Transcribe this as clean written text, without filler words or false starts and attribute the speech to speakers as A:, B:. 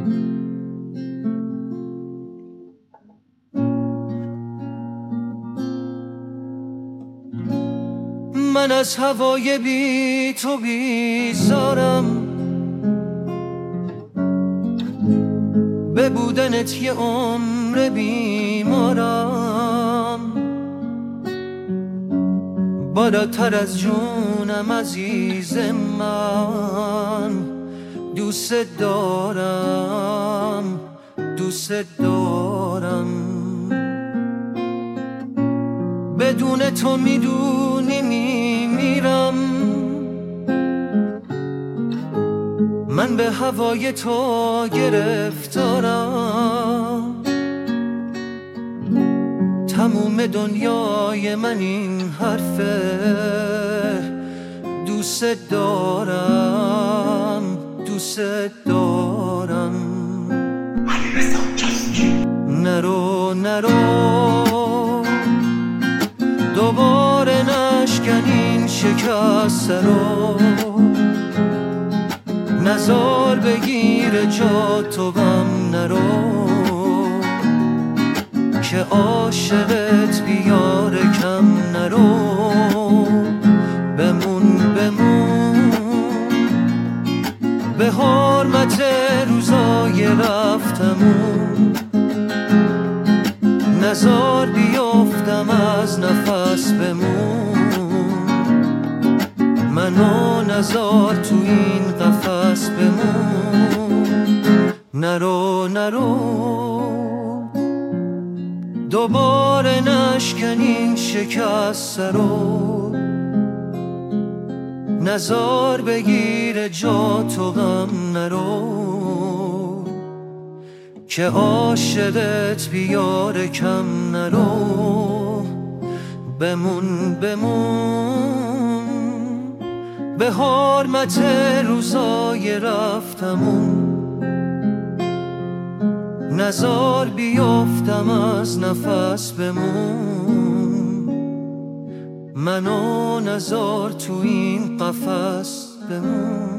A: من از هوای بی تو بیزارم، به بودنت یه عمر بیمارم. بالاتر از جونم عزیز من، دوست دارم، دوست دارم. بدون تو میدونی میمیرم، من به هوای تو گرفتارم. تموم دنیای من این حرفه، دوست دارم، دوست دارم. نرو نرو، دوباره نشکن این شکسته رو، نزار بگیر جا تو غم نرو، که عاشقت بیار کم نرو. بمون بمون به حرمت روزای رفتمون، نزار بیافتم از نفس بمون، منو نزار تو این قفس بمون. نرو نرو، دوباره نشکن این شکسته رو، نزار بگیر جا تو غم نرو، که عاشقت بیار کم نرو. بمون بمون به حرمت روزای رفتمون، نزار بیافتم از نفس بمون، منو نزار تو این قفس بمون.